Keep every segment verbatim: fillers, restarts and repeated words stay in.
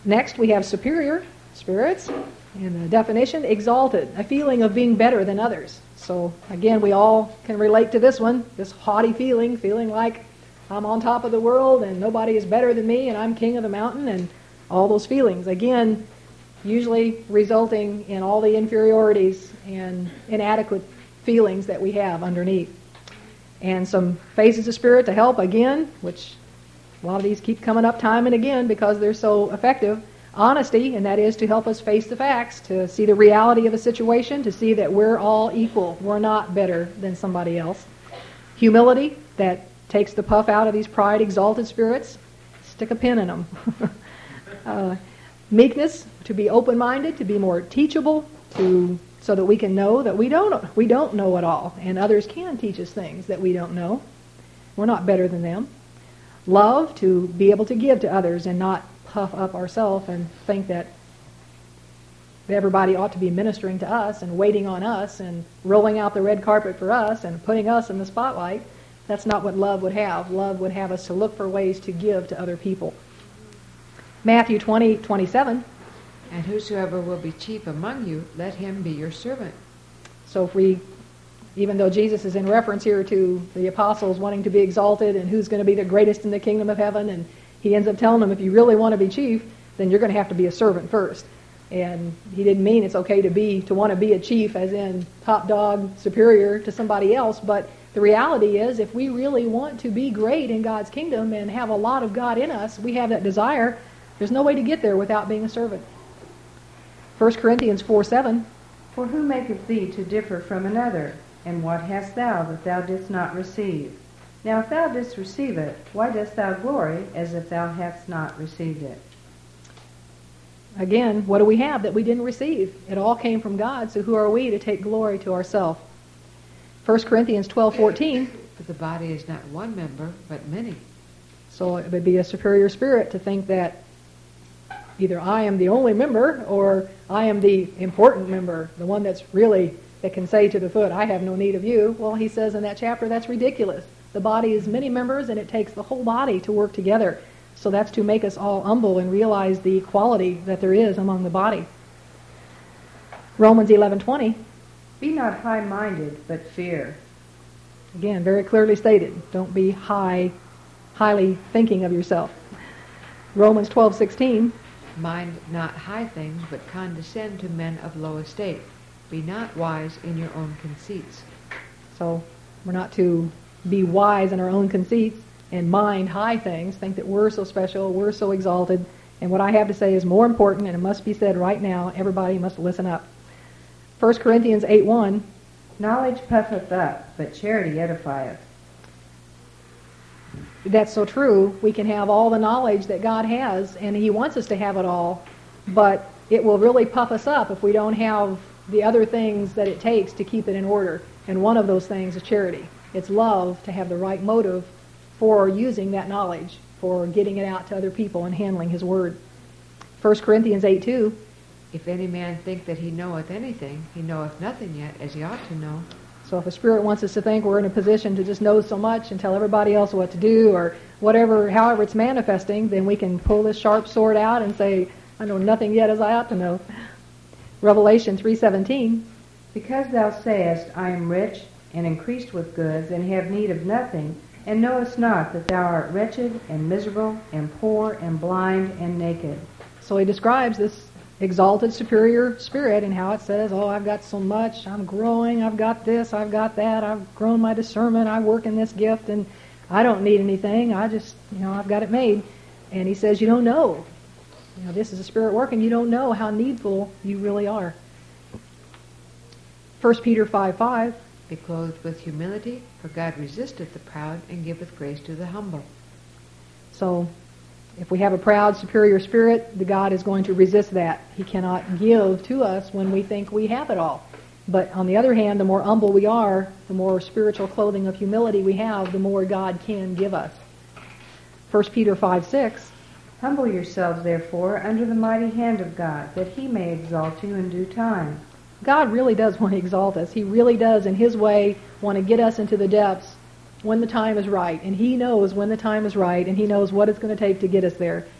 Next, we have superior spirits. And the definition, exalted, a feeling of being better than others. So again, we all can relate to this one, this haughty feeling, feeling like I'm on top of the world and nobody is better than me and I'm king of the mountain, and all those feelings. Again, usually resulting in all the inferiorities and inadequate feelings that we have underneath. And some phases of spirit to help, again, which a lot of these keep coming up time and again because they're so effective. Honesty, and that is to help us face the facts, to see the reality of a situation, to see that we're all equal. We're not better than somebody else. Humility, that takes the puff out of these pride, exalted spirits. Stick a pin in them. uh, meekness, to be open-minded, to be more teachable, to so that we can know that we don't we don't know it all, and others can teach us things that we don't know. We're not better than them. Love, to be able to give to others and not puff up ourselves and think that everybody ought to be ministering to us and waiting on us and rolling out the red carpet for us and putting us in the spotlight. That's not what love would have. Love would have us to look for ways to give to other people. Matthew twenty, twenty-seven. And whosoever will be chief among you, let him be your servant. So if we, even though Jesus is in reference here to the apostles wanting to be exalted and who's going to be the greatest in the kingdom of heaven, and he ends up telling them, if you really want to be chief, then you're going to have to be a servant first. And he didn't mean it's okay to be to want to be a chief as in top dog, superior to somebody else. But the reality is, if we really want to be great in God's kingdom and have a lot of God in us, we have that desire, there's no way to get there without being a servant. First Corinthians four seven. For who maketh thee to differ from another? And what hast thou that thou didst not receive? Now if thou didst receive it, why dost thou glory as if thou hadst not received it? Again, what do we have that we didn't receive? It all came from God, so who are we to take glory to ourselves? First Corinthians twelve fourteen. But the body is not one member, but many. So it would be a superior spirit to think that either I am the only member or I am the important member, the one that's really, that can say to the foot, I have no need of you. Well, he says in that chapter, that's ridiculous. The body is many members, and it takes the whole body to work together. So that's to make us all humble and realize the equality that there is among the body. Romans eleven twenty. Be not high-minded, but fear. Again, very clearly stated. Don't be high, highly thinking of yourself. Romans twelve sixteen. Mind not high things, but condescend to men of low estate. Be not wise in your own conceits. So we're not to be wise in our own conceits and mind high things, think that we're so special, we're so exalted, and what I have to say is more important, and it must be said right now. Everybody must listen up. First Corinthians eight one. Knowledge puffeth up, but charity edifieth. That's so true. We can have all the knowledge that God has, and he wants us to have it all, but it will really puff us up if we don't have the other things that it takes to keep it in order. And one of those things is charity. It's love, to have the right motive for using that knowledge, for getting it out to other people and handling his word. First Corinthians eight two. If any man think that he knoweth anything, he knoweth nothing yet as he ought to know. So if a spirit wants us to think we're in a position to just know so much and tell everybody else what to do, or whatever, however it's manifesting, then we can pull this sharp sword out and say, I know nothing yet as I ought to know. Revelation three seventeen. Because thou sayest, I am rich, and increased with goods, and have need of nothing, and knowest not that thou art wretched, and miserable, and poor, and blind, and naked. So he describes this exalted superior spirit and how it says, oh, I've got so much, I'm growing, I've got this, I've got that, I've grown my discernment, I work in this gift, and I don't need anything, I just, you know, I've got it made. And he says, you don't know. You know, this is a spirit working, you don't know how needful you really are. First Peter five five. Be clothed with humility, for God resisteth the proud, and giveth grace to the humble. So, if we have a proud, superior spirit, the God is going to resist that. He cannot give to us when we think we have it all. But on the other hand, the more humble we are, the more spiritual clothing of humility we have, the more God can give us. First Peter five six. Humble yourselves, therefore, under the mighty hand of God, that he may exalt you in due time. God really does want to exalt us. He really does, in his way, want to get us into the depths when the time is right. And he knows when the time is right, and he knows what it's going to take to get us there.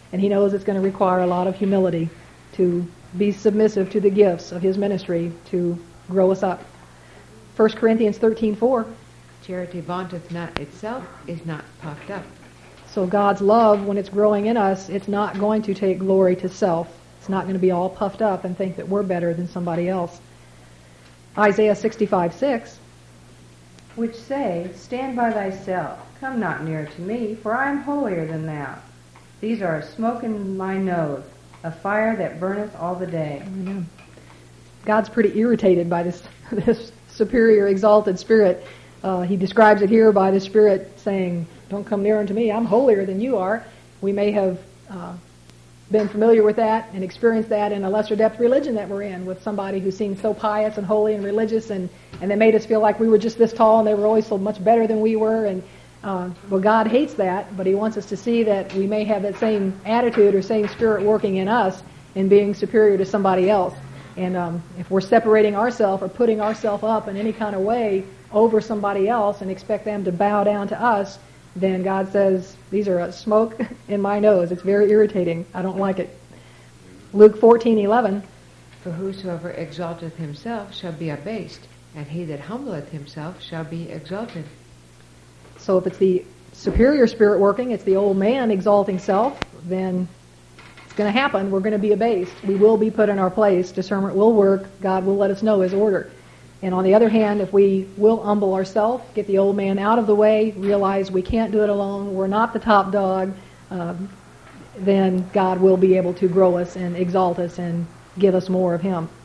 And he knows it's going to require a lot of humility to be submissive to the gifts of his ministry to grow us up. First Corinthians thirteen four. Charity vaunteth not itself, is not puffed up. So God's love, when it's growing in us, it's not going to take glory to self. It's not going to be all puffed up and think that we're better than somebody else. Isaiah sixty-five six. Which say, Stand by thyself, come not near to me, for I am holier than thou. These are a smoke in my nose, a fire that burneth all the day. Amen. God's pretty irritated by this, this superior, exalted spirit. Uh, he describes it here by the Spirit saying, don't come near unto me, I'm holier than you are. We may have uh, been familiar with that and experienced that in a lesser depth religion that we're in, with somebody who seemed so pious and holy and religious, and, and they made us feel like we were just this tall and they were always so much better than we were. And uh, well, God hates that, but he wants us to see that we may have that same attitude or same spirit working in us in being superior to somebody else. And um, if we're separating ourselves or putting ourselves up in any kind of way over somebody else and expect them to bow down to us, then God says, these are a smoke in my nose. It's very irritating. I don't like it. Luke fourteen eleven. For whosoever exalteth himself shall be abased, and he that humbleth himself shall be exalted. So if it's the superior spirit working, it's the old man exalting self, then it's going to happen. We're going to be abased. We will be put in our place. Discernment will work. God will let us know his order. And on the other hand, if we will humble ourselves, get the old man out of the way, realize we can't do it alone, we're not the top dog, um, then God will be able to grow us and exalt us and give us more of him.